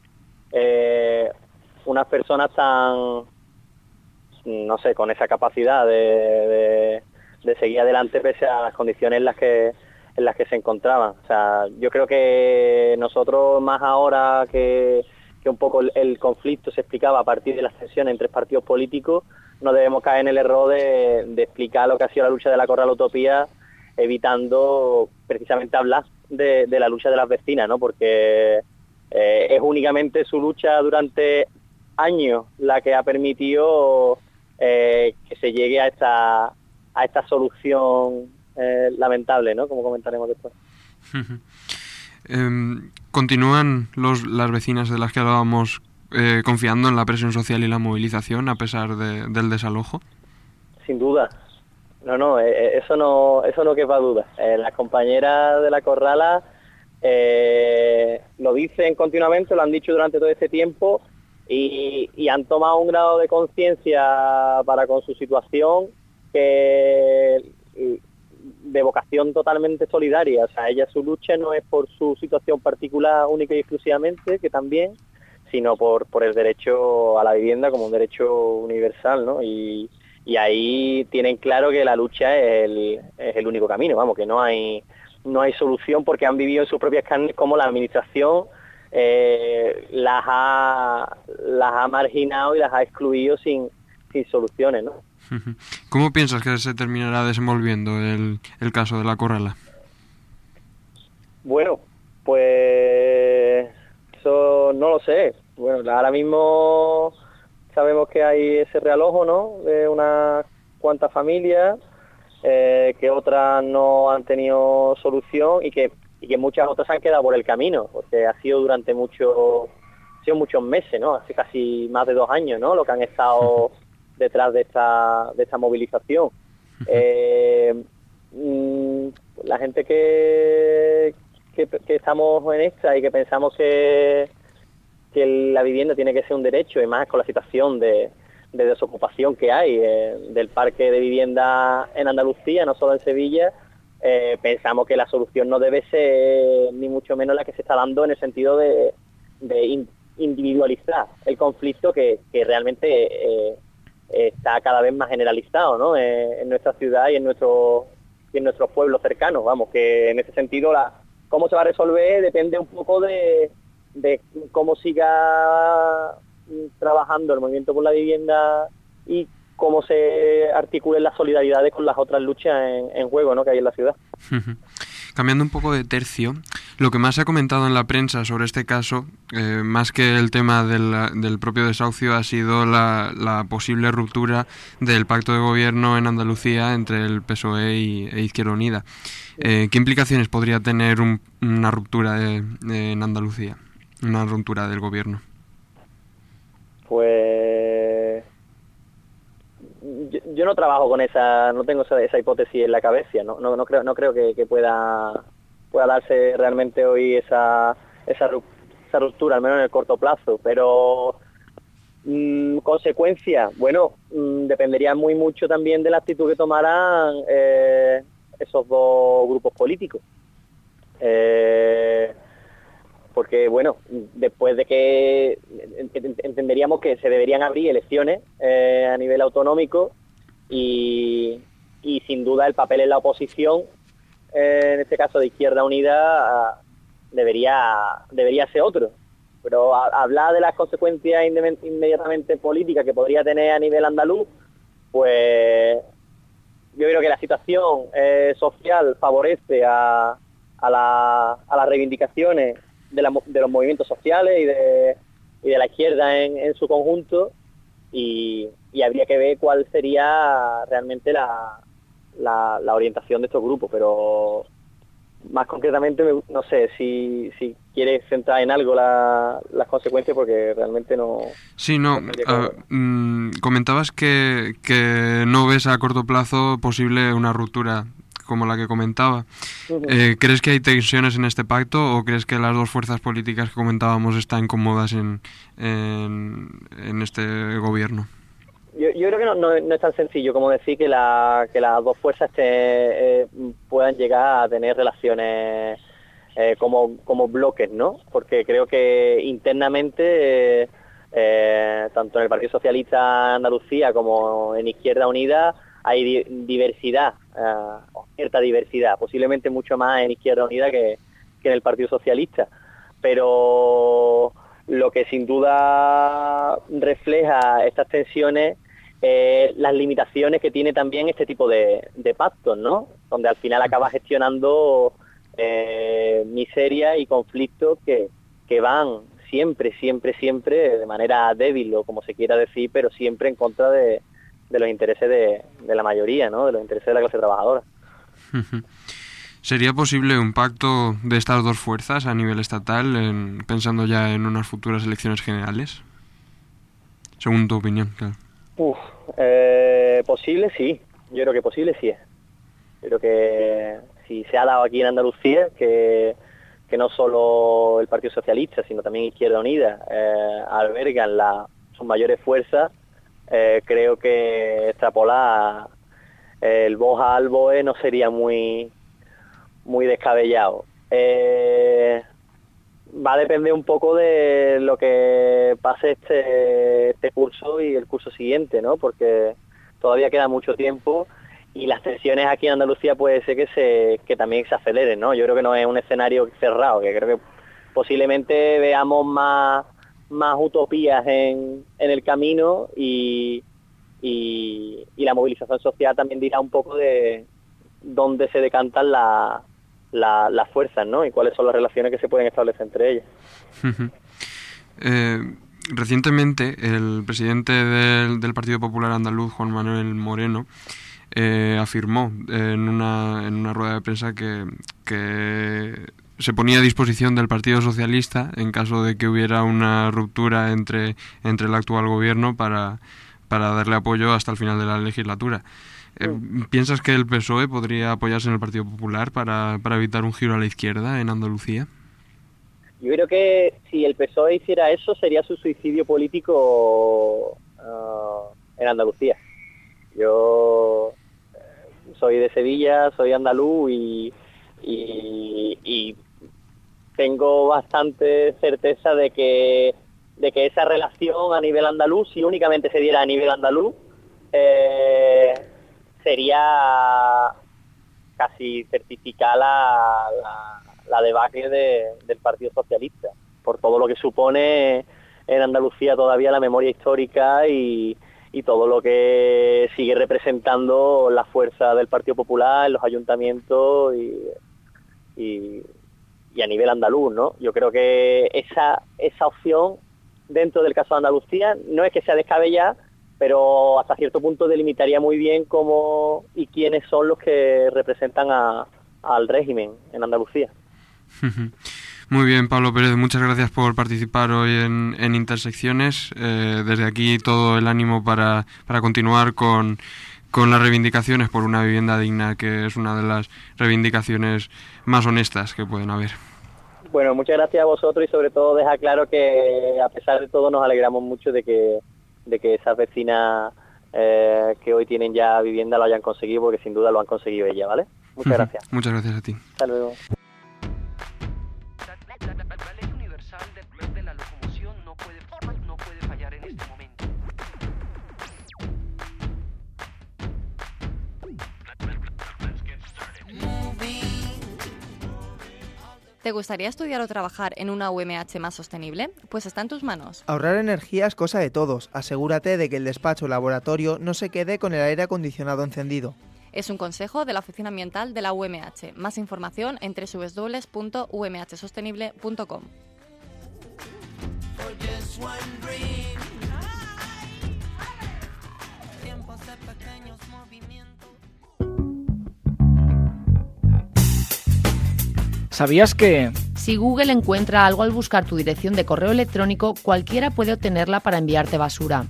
unas personas tan, no sé, con esa capacidad de seguir adelante pese a las condiciones en las que se encontraban. O sea, yo creo que nosotros, más ahora que un poco el conflicto se explicaba a partir de las tensiones entre partidos políticos, no debemos caer en el error de explicar lo que ha sido la lucha de la Corrala Utopía, evitando precisamente hablar de la lucha de las vecinas, ¿no? Porque es únicamente su lucha durante años la que ha permitido que se llegue a esta solución lamentable, ¿no? Como comentaremos después. ¿Continúan las vecinas de las que hablábamos confiando en la presión social y la movilización a pesar del desalojo? Sin duda. No, eso no quepa duda. Las compañeras de la Corrala lo dicen continuamente, lo han dicho durante todo este tiempo y han tomado un grado de conciencia para con su situación de vocación totalmente solidaria. O sea, su lucha no es por su situación particular única y exclusivamente, que también, sino por el derecho a la vivienda como un derecho universal, ¿no? Y ahí tienen claro que la lucha es el único camino, vamos, que no hay solución, porque han vivido en sus propias carnes como la administración las ha marginado y las ha excluido sin soluciones, ¿no? ¿Cómo piensas que se terminará desenvolviendo el caso de la Corrala? Bueno, pues eso no lo sé. Bueno, ahora mismo sabemos que hay ese realojo, ¿no?, de unas cuantas familias, que otras no han tenido solución y que muchas otras han quedado por el camino, porque ha sido durante muchos meses, ¿no?, hace casi más de 2 años, ¿no?, lo que han estado detrás de esta movilización. La gente que estamos en esta y que pensamos que la vivienda tiene que ser un derecho, y más con la situación de desocupación que hay del parque de vivienda en Andalucía, no solo en Sevilla, pensamos que la solución no debe ser ni mucho menos la que se está dando en el sentido de individualizar el conflicto que realmente está cada vez más generalizado, ¿no?, en nuestra ciudad y en nuestros pueblos cercanos. Vamos, que en ese sentido cómo se va a resolver depende un poco de cómo siga trabajando el movimiento por la vivienda y cómo se articulen las solidaridades con las otras luchas en juego, ¿no?, que hay en la ciudad. Cambiando un poco de tercio, lo que más se ha comentado en la prensa sobre este caso, más que el tema del propio desahucio, ha sido la posible ruptura del pacto de gobierno en Andalucía entre el PSOE e Izquierda Unida. ¿Qué implicaciones podría tener una ruptura en Andalucía, una ruptura del gobierno? Pues yo no trabajo con no tengo esa hipótesis en la cabeza, no creo que pueda darse realmente hoy esa ruptura, al menos en el corto plazo, pero consecuencia, bueno, dependería muy mucho también de la actitud que tomaran esos dos grupos políticos. Porque, bueno, después de que entenderíamos que se deberían abrir elecciones a nivel autonómico y sin duda el papel en la oposición, en este caso de Izquierda Unida, debería ser otro. Pero hablar de las consecuencias inmediatamente políticas que podría tener a nivel andaluz, pues yo creo que la situación social favorece a las reivindicaciones de los movimientos sociales y de la izquierda en su conjunto, y habría que ver cuál sería realmente la orientación de estos grupos. Pero más concretamente no sé si quieres centrar en algo las consecuencias, porque realmente no... Sí, no. Comentabas que no ves a corto plazo posible una ruptura como la que comentaba. ¿Crees que hay tensiones en este pacto o crees que las dos fuerzas políticas que comentábamos están cómodas en este gobierno? Yo creo que no es tan sencillo como decir que las dos fuerzas puedan llegar a tener relaciones como bloques, ¿no? Porque creo que internamente, tanto en el Partido Socialista de Andalucía como en Izquierda Unida, hay diversidad, o cierta diversidad, posiblemente mucho más en Izquierda Unida que en el Partido Socialista. Pero lo que sin duda refleja estas tensiones, las limitaciones que tiene también este tipo de pactos, ¿no? Donde al final acaba gestionando miseria y conflictos que van siempre, de manera débil o como se quiera decir, pero siempre en contra de los intereses de la mayoría, ¿no? De los intereses de la clase trabajadora. ¿Sería posible un pacto de estas dos fuerzas a nivel estatal, pensando ya en unas futuras elecciones generales? Según tu opinión, claro. Posible sí, yo creo que posible sí es. Yo creo que si se ha dado aquí en Andalucía, que no solo el Partido Socialista, sino también Izquierda Unida albergan sus mayores fuerzas, creo que extrapolar el Vox al BOE no sería muy descabellado. Va a depender un poco de lo que pase este curso y el curso siguiente, ¿no? Porque todavía queda mucho tiempo y las tensiones aquí en Andalucía puede ser que también se aceleren, ¿no? Yo creo que no es un escenario cerrado, que creo que posiblemente veamos más utopías en el camino y la movilización social también dirá un poco de dónde se decantan las fuerzas, ¿no? Y cuáles son las relaciones que se pueden establecer entre ellas. Recientemente, el presidente del Partido Popular Andaluz, Juan Manuel Moreno, afirmó en una rueda de prensa que se ponía a disposición del Partido Socialista en caso de que hubiera una ruptura entre el actual gobierno para darle apoyo hasta el final de la legislatura. ¿Piensas que el PSOE podría apoyarse en el Partido Popular para evitar un giro a la izquierda en Andalucía? Yo creo que si el PSOE hiciera eso sería su suicidio político en Andalucía. Yo soy de Sevilla, soy andaluz y tengo bastante certeza de que esa relación a nivel andaluz, si únicamente se diera a nivel andaluz, sería casi certificar la debacle del Partido Socialista, por todo lo que supone en Andalucía todavía la memoria histórica y todo lo que sigue representando la fuerza del Partido Popular en los ayuntamientos y a nivel andaluz, ¿no? Yo creo que esa opción dentro del caso de Andalucía no es que sea descabellada, pero hasta cierto punto delimitaría muy bien cómo y quiénes son los que representan al régimen en Andalucía. Muy bien, Pablo Pérez, muchas gracias por participar hoy en Intersecciones. Desde aquí todo el ánimo para continuar con las reivindicaciones por una vivienda digna, que es una de las reivindicaciones más honestas que pueden haber. Bueno, muchas gracias a vosotros y sobre todo deja claro que a pesar de todo nos alegramos mucho de que esas vecinas que hoy tienen ya vivienda lo hayan conseguido, porque sin duda lo han conseguido ellas, ¿vale? Muchas gracias. Muchas gracias a ti. Hasta luego. La ley universal de la locomoción no puede fallar en este momento. ¿Te gustaría estudiar o trabajar en una UMH más sostenible? Pues está en tus manos. Ahorrar energía es cosa de todos. Asegúrate de que el despacho o laboratorio no se quede con el aire acondicionado encendido. Es un consejo de la Oficina Ambiental de la UMH. Más información en www.umhsostenible.com. ¿Sabías que...? Si Google encuentra algo al buscar tu dirección de correo electrónico, cualquiera puede obtenerla para enviarte basura.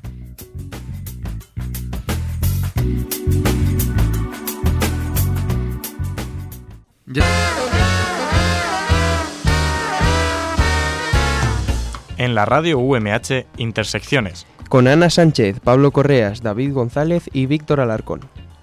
En la radio UMH, Intersecciones. Con Ana Sánchez, Pablo Correas, David González y Víctor Alarcón.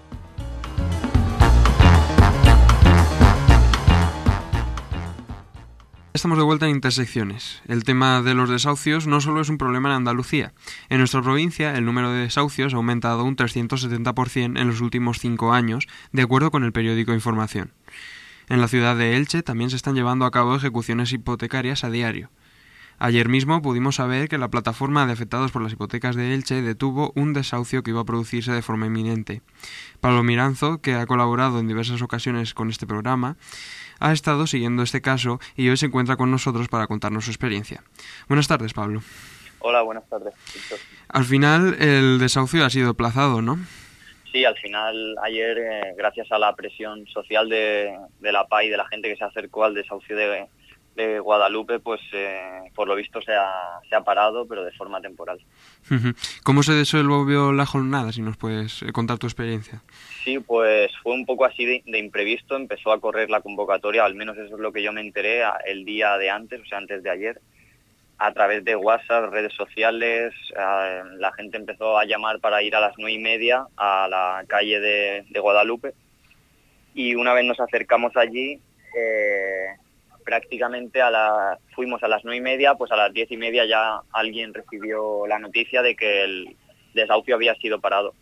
Estamos de vuelta en Intersecciones. El tema de los desahucios no solo es un problema en Andalucía. En nuestra provincia, el número de desahucios ha aumentado un 370% en los últimos 5 años, de acuerdo con el periódico Información. En la ciudad de Elche también se están llevando a cabo ejecuciones hipotecarias a diario. Ayer mismo pudimos saber que la plataforma de afectados por las hipotecas de Elche detuvo un desahucio que iba a producirse de forma inminente. Pablo Miranzo, que ha colaborado en diversas ocasiones con este programa, ha estado siguiendo este caso y hoy se encuentra con nosotros para contarnos su experiencia. Buenas tardes, Pablo. Hola, buenas tardes. Al final el desahucio ha sido aplazado, ¿no? Sí, al final ayer, gracias a la presión social de la PA y de la gente que se acercó al desahucio de Guadalupe, pues por lo visto se ha parado, pero de forma temporal. ¿Cómo se desenvolvió la jornada, si nos puedes contar tu experiencia? Sí, pues fue un poco así de imprevisto, empezó a correr la convocatoria, al menos eso es lo que yo me enteré el día de antes, o sea, antes de ayer, a través de WhatsApp, redes sociales, la gente empezó a llamar para ir a las 9:30 a la calle de Guadalupe, y una vez nos acercamos allí, prácticamente fuimos a las 9:30, pues a las 10:30 ya alguien recibió la noticia de que el desahucio había sido parado.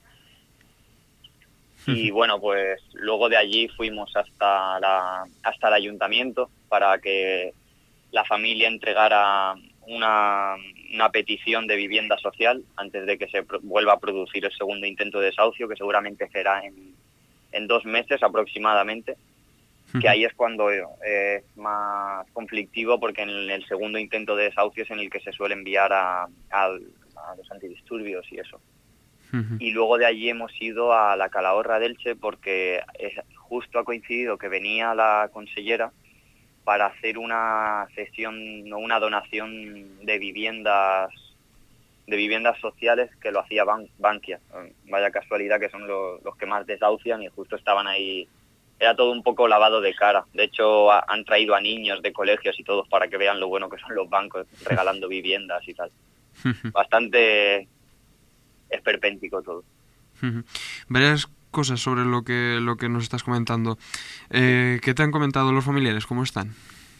Y bueno, pues luego de allí fuimos hasta el ayuntamiento para que la familia entregara una petición de vivienda social antes de que se vuelva a producir el segundo intento de desahucio, que seguramente será en 2 meses aproximadamente, que ahí es cuando es más conflictivo, porque en el segundo intento de desahucio es en el que se suele enviar a los antidisturbios y eso. Y luego de allí hemos ido a la Calahorra de Elche porque justo ha coincidido que venía la consellera para hacer una cesión o una donación de viviendas sociales, que lo hacía Bankia. Vaya casualidad que son los que más desahucian, y justo estaban ahí. Era todo un poco lavado de cara. De hecho, han traído a niños de colegios y todos para que vean lo bueno que son los bancos regalando viviendas y tal. Bastante esperpéntico todo. Varias cosas sobre lo que nos estás comentando. ¿Qué te han comentado los familiares? ¿Cómo están?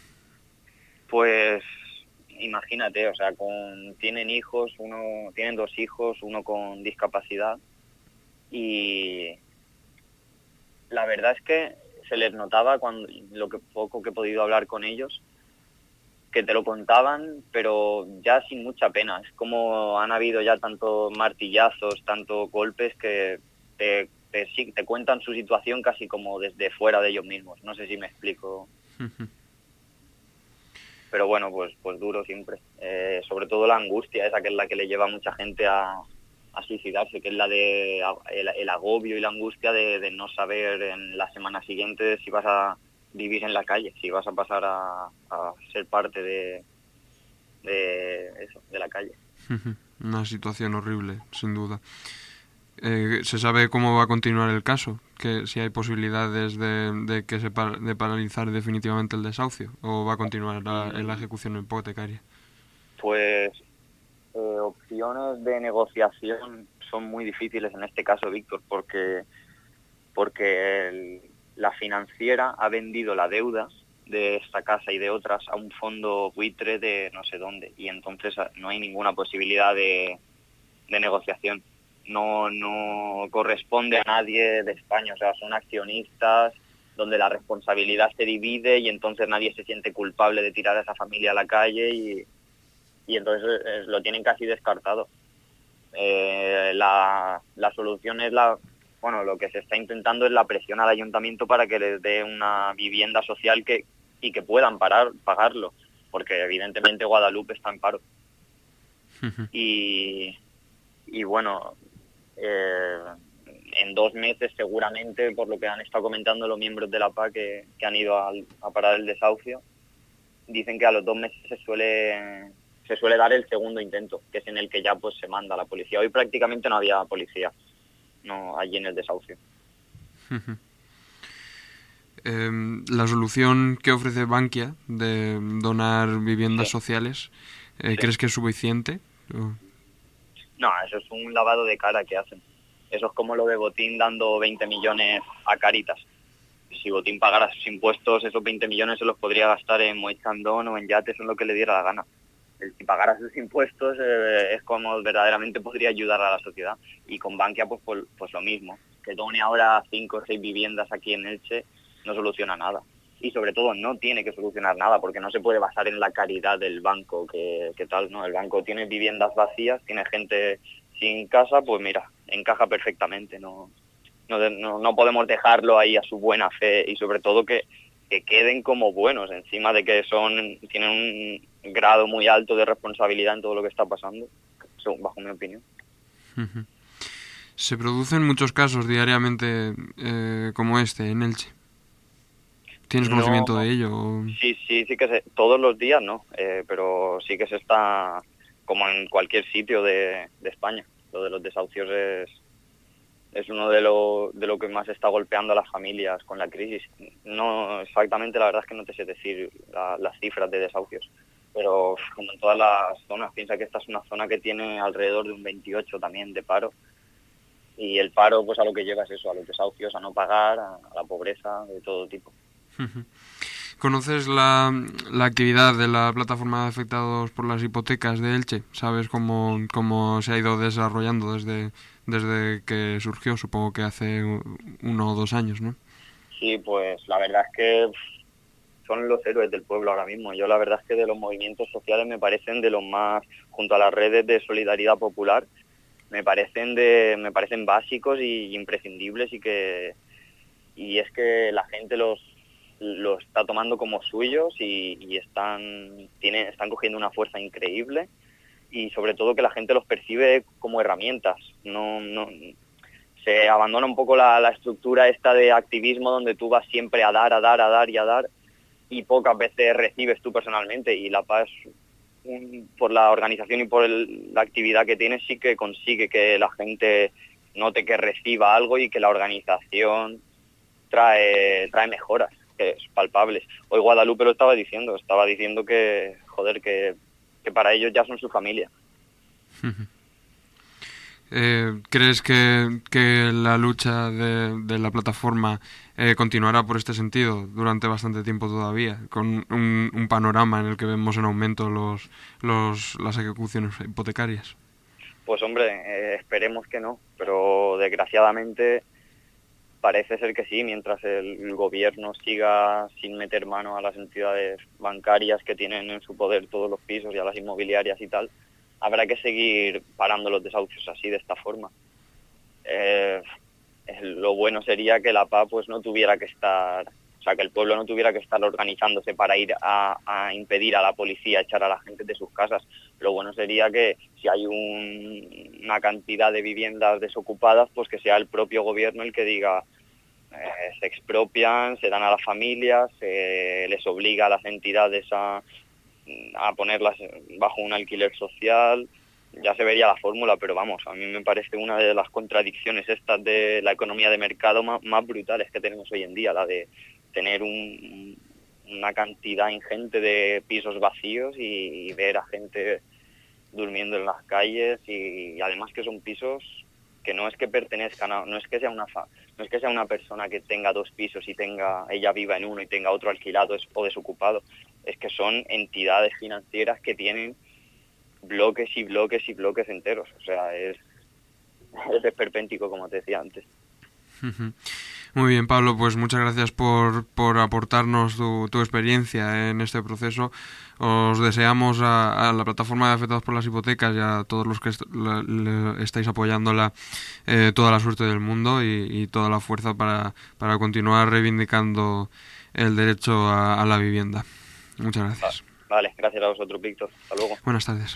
Pues imagínate, o sea, tienen 2 hijos, uno con discapacidad, y la verdad es que se les notaba poco que he podido hablar con ellos, que te lo contaban, pero ya sin mucha pena. Es como han habido ya tantos martillazos, tantos golpes, que te cuentan su situación casi como desde fuera de ellos mismos. No sé si me explico. Pero bueno, pues duro siempre. Sobre todo la angustia esa, que es la que le lleva a mucha gente a suicidarse, que es la de el agobio y la angustia de no saber en la semana siguiente si vas a vivir en la calle, si vas a pasar a ser parte de la calle. Una situación horrible, sin duda. ¿Se sabe cómo va a continuar el caso? ¿Que si hay posibilidades de paralizar definitivamente el desahucio? ¿O va a continuar la ejecución hipotecaria? Pues opciones de negociación son muy difíciles en este caso, Víctor, porque la financiera ha vendido la deuda de esta casa y de otras a un fondo buitre de no sé dónde, y entonces no hay ninguna posibilidad de negociación. No corresponde a nadie de España, o sea, son accionistas donde la responsabilidad se divide, y entonces nadie se siente culpable de tirar a esa familia a la calle, y entonces lo tienen casi descartado. La solución es lo que se está intentando es la presión al ayuntamiento para que les dé una vivienda social y que puedan pagarlo, porque evidentemente Guadalupe está en paro. Y bueno, en 2 meses seguramente, por lo que han estado comentando los miembros de la PA que han ido a parar el desahucio, dicen que a los 2 meses se suele dar el segundo intento, que es en el que ya pues se manda a la policía. Hoy prácticamente no había policía allí en el desahucio. La solución que ofrece Bankia de donar viviendas sociales, ¿crees que es suficiente? No, eso es un lavado de cara que hacen. Eso es como lo de Botín dando 20 millones a Cáritas. Si Botín pagara sus impuestos, esos 20 millones se los podría gastar en Moët Chandon o en yates, en lo que le diera la gana. Si pagara sus impuestos es como verdaderamente podría ayudar a la sociedad. Y con Bankia pues lo mismo. Que done ahora 5 o 6 viviendas aquí en Elche no soluciona nada. Y sobre todo no tiene que solucionar nada, porque no se puede basar en la caridad del banco, que tal, ¿no? El banco tiene viviendas vacías, tiene gente sin casa, pues mira, encaja perfectamente. No podemos dejarlo ahí a su buena fe, y sobre todo que que queden como buenos, encima de que tienen un grado muy alto de responsabilidad en todo lo que está pasando, bajo mi opinión. Se producen muchos casos diariamente como este en Elche. ¿Tienes conocimiento de ello? Sí que todos los días no, pero sí que se está, como en cualquier sitio de España, lo de los desahucios es uno de lo que más está golpeando a las familias con la crisis. No exactamente, la verdad es que no te sé decir las cifras de desahucios, pero como en todas las zonas, piensa que esta es una zona que tiene alrededor de un 28 también de paro, y el paro pues a lo que lleva es eso, a los desahucios, a no pagar, a la pobreza de todo tipo. ¿Conoces la actividad de la plataforma de afectados por las hipotecas de Elche? ¿Sabes cómo se ha ido desarrollando desde que surgió? Supongo que hace 1 o 2 años, ¿no? Sí, pues la verdad es que son los héroes del pueblo ahora mismo. Yo la verdad es que de los movimientos sociales me parecen de los más, junto a las redes de solidaridad popular, me parecen básicos y imprescindibles, y es que la gente lo está tomando como suyos y están cogiendo una fuerza increíble, y sobre todo que la gente los percibe como herramientas. No se abandona un poco la estructura esta de activismo donde tú vas siempre a dar y pocas veces recibes tú personalmente, y la paz por la organización y por la actividad que tiene sí que consigue que la gente note que reciba algo y que la organización trae mejoras palpables. Hoy Guadalupe lo estaba diciendo que, joder, que para ellos ya son su familia. ¿Crees que la lucha de la plataforma continuará por este sentido durante bastante tiempo todavía, con un panorama en el que vemos en aumento las ejecuciones hipotecarias? Pues hombre, esperemos que no, pero desgraciadamente parece ser que sí, mientras el gobierno siga sin meter mano a las entidades bancarias que tienen en su poder todos los pisos y a las inmobiliarias y tal, habrá que seguir parando los desahucios así, de esta forma. Lo bueno sería que la PA pues no tuviera que estar, o sea, que el pueblo no tuviera que estar organizándose para ir a impedir a la policía echar a la gente de sus casas. Lo bueno sería que si hay una cantidad de viviendas desocupadas, pues que sea el propio gobierno el que diga, se expropian, se dan a las familias, se les obliga a las entidades a ponerlas bajo un alquiler social. Ya se vería la fórmula, pero vamos, a mí me parece una de las contradicciones estas de la economía de mercado más brutales que tenemos hoy en día, la de tener una cantidad ingente de pisos vacíos y ver a gente durmiendo en las calles, y además que son pisos que no es que pertenezcan no es que sea una persona que tenga 2 pisos y ella viva en uno y tenga otro alquilado o desocupado, es que son entidades financieras que tienen bloques y bloques y bloques enteros, o sea, es esperpéntico, como te decía antes. Muy bien, Pablo, pues muchas gracias por aportarnos tu experiencia en este proceso. Os deseamos a la plataforma de afectados por las hipotecas y a todos los que estáis apoyándola toda la suerte del mundo y toda la fuerza para continuar reivindicando el derecho a la vivienda. Muchas gracias. Vale, gracias a vosotros, Víctor. Hasta luego. Buenas tardes.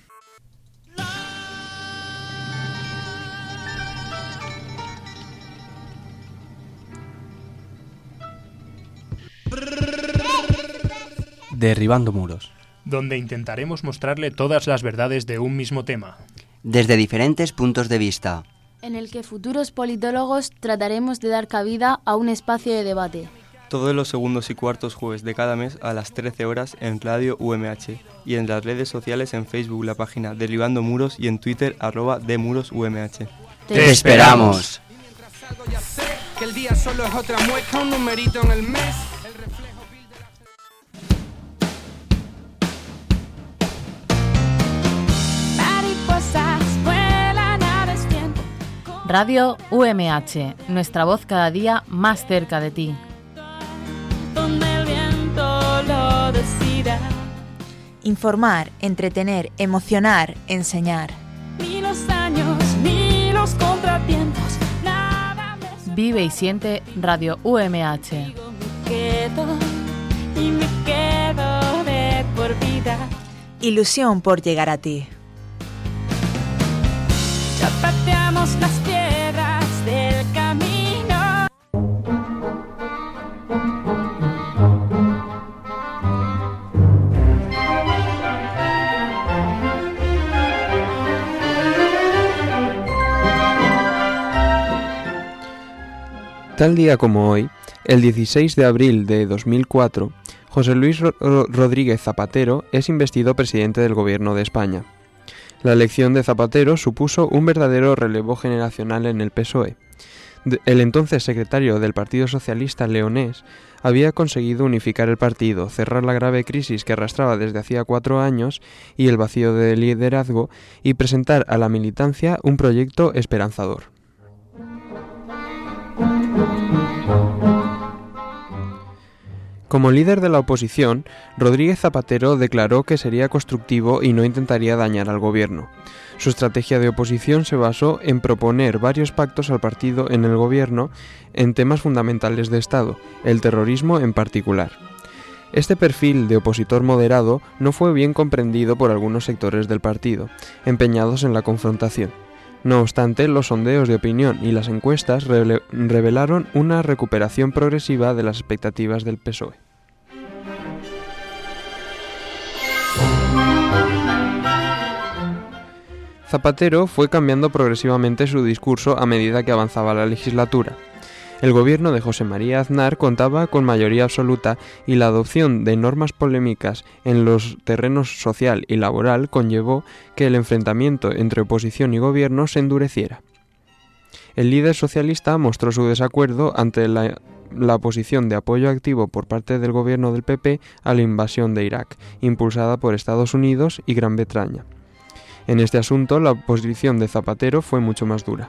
Derribando muros, donde intentaremos mostrarle todas las verdades de un mismo tema, desde diferentes puntos de vista, en el que futuros politólogos trataremos de dar cabida a un espacio de debate. Todos los segundos y cuartos jueves de cada mes a las 13 horas en Radio UMH y en las redes sociales, en Facebook la página Derribando Muros y en Twitter @demurosumh. ¡Te esperamos! Que el día solo es otra muestra, un numerito en el mes. Radio UMH, nuestra voz cada día más cerca de ti. Donde el viento lo decida. Informar, entretener, emocionar, enseñar. Ni los años, ni los contratiempos, nada me... Vive y siente Radio UMH. Quedo y me quedo de por vida. Ilusión por llegar a ti. Ya pateamos las piedras del camino. Tal día como hoy, el 16 de abril de 2004, José Luis Rodríguez Zapatero es investido presidente del Gobierno de España. La elección de Zapatero supuso un verdadero relevo generacional en el PSOE. El entonces secretario del Partido Socialista leonés había conseguido unificar el partido, cerrar la grave crisis que arrastraba desde hacía 4 años y el vacío de liderazgo, y presentar a la militancia un proyecto esperanzador. Como líder de la oposición, Rodríguez Zapatero declaró que sería constructivo y no intentaría dañar al gobierno. Su estrategia de oposición se basó en proponer varios pactos al partido en el gobierno en temas fundamentales de Estado, el terrorismo en particular. Este perfil de opositor moderado no fue bien comprendido por algunos sectores del partido, empeñados en la confrontación. No obstante, los sondeos de opinión y las encuestas revelaron una recuperación progresiva de las expectativas del PSOE. Zapatero fue cambiando progresivamente su discurso a medida que avanzaba la legislatura. El gobierno de José María Aznar contaba con mayoría absoluta y la adopción de normas polémicas en los terrenos social y laboral conllevó que el enfrentamiento entre oposición y gobierno se endureciera. El líder socialista mostró su desacuerdo ante la posición de apoyo activo por parte del gobierno del PP a la invasión de Irak, impulsada por Estados Unidos y Gran Bretaña. En este asunto, la posición de Zapatero fue mucho más dura.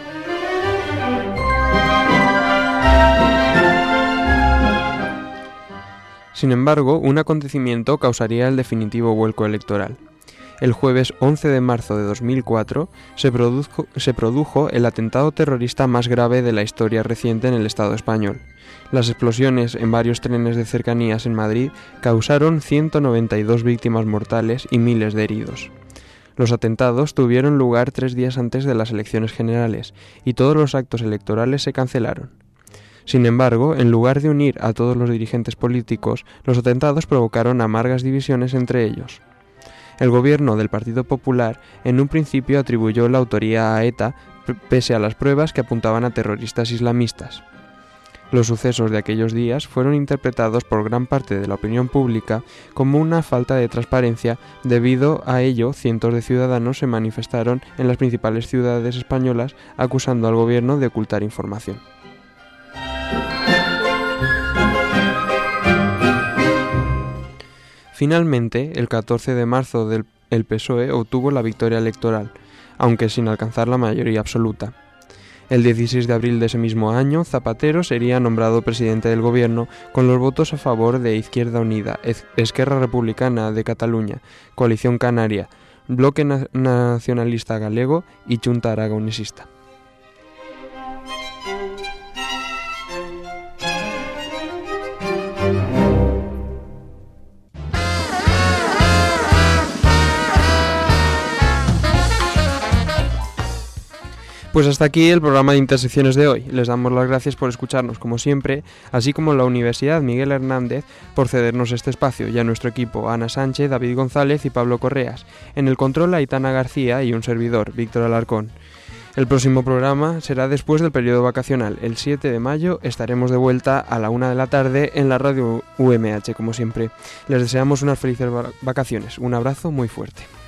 Sin embargo, un acontecimiento causaría el definitivo vuelco electoral. El jueves 11 de marzo de 2004 se produjo el atentado terrorista más grave de la historia reciente en el Estado español. Las explosiones en varios trenes de cercanías en Madrid causaron 192 víctimas mortales y miles de heridos. Los atentados tuvieron lugar 3 días antes de las elecciones generales y todos los actos electorales se cancelaron. Sin embargo, en lugar de unir a todos los dirigentes políticos, los atentados provocaron amargas divisiones entre ellos. El gobierno del Partido Popular en un principio atribuyó la autoría a ETA, pese a las pruebas que apuntaban a terroristas islamistas. Los sucesos de aquellos días fueron interpretados por gran parte de la opinión pública como una falta de transparencia. Debido a ello, cientos de ciudadanos se manifestaron en las principales ciudades españolas acusando al gobierno de ocultar información. Finalmente, el 14 de marzo el PSOE obtuvo la victoria electoral, aunque sin alcanzar la mayoría absoluta. El 16 de abril de ese mismo año, Zapatero sería nombrado presidente del gobierno con los votos a favor de Izquierda Unida, Esquerra Republicana de Cataluña, Coalición Canaria, Bloque Nacionalista Galego y Xunta Aragonesista. Pues hasta aquí el programa de Intersecciones de hoy. Les damos las gracias por escucharnos como siempre, así como la Universidad Miguel Hernández por cedernos este espacio, y a nuestro equipo Ana Sánchez, David González y Pablo Correas. En el control Aitana García y un servidor, Víctor Alarcón. El próximo programa será después del periodo vacacional. El 7 de mayo estaremos de vuelta a la 1 de la tarde en la radio UMH, como siempre. Les deseamos unas felices vacaciones. Un abrazo muy fuerte.